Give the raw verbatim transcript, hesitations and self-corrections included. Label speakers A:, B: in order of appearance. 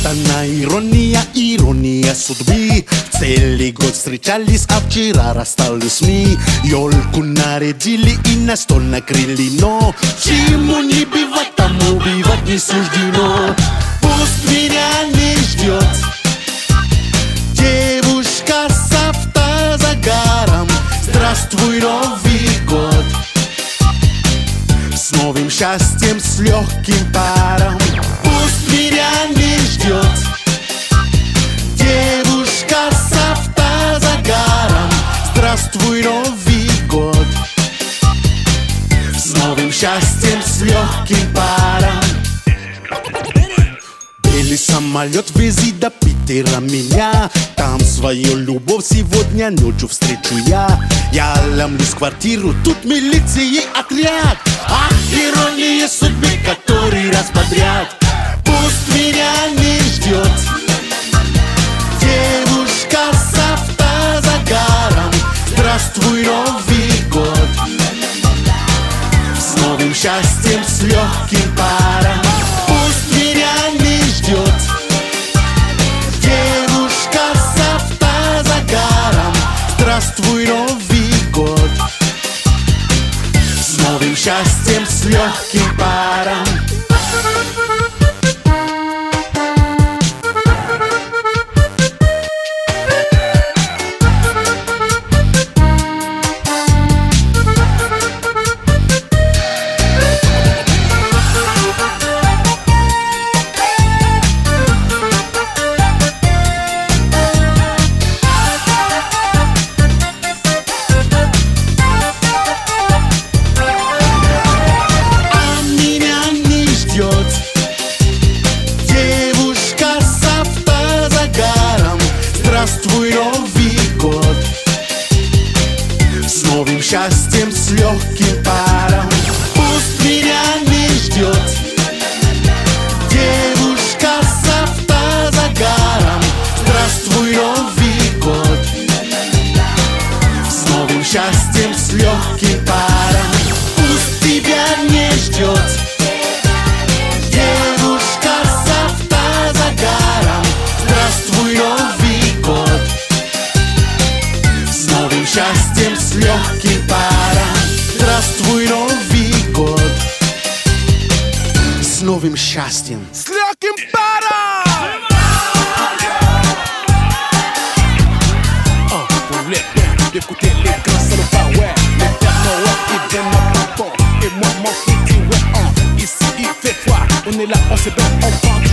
A: она ирония, ирония судьбы. Целый год встречались, а вчера расстались мы. Ёлку нарядили и на стол накрыли, но чему не бывать, тому бывать не суждено. Пусть меня не ждет девушка с автозагаром. Здравствуй, Новый год, с новым счастьем, с легким паром. Пусть меня не ждет девушка с автозагаром. Здравствуй, Новый год, с новым счастьем, с легким паром. Белый самолет вези до Питера меня. Там свою любовь сегодня ночью встречу я. Я ломлюсь в квартиру, тут милиции отряд. Ах, ирония судьбы, который раз подряд. Пусть меня не ждет девушка с автозагаром. Здравствуй, Новый год, с новым счастьем, с легким паром. Пусть меня не ждет девушка с автозагаром. Здравствуй, Новый год, с новым счастьем, с легким паром. Здравствуй, Новый год, с новым счастьем, с легким паром. Пусть меня не ждет девушка с автозагаром. Здравствуй, Новый год, с новым счастьем, с легким паром. Пусть тебя не ждет девушка с автозагаром. Здравствуй, Новый год, с новым счастьем, с легким паром. Здравствуй, Новый год, с новым счастьем, с легким паром.
B: D'écouter les grands salauds pas ouais. Les derniers ouais, ils viennent à bon. Et moi, mon petit ouais, hein. Ici, il fait froid. On est là, on se bat, on prend.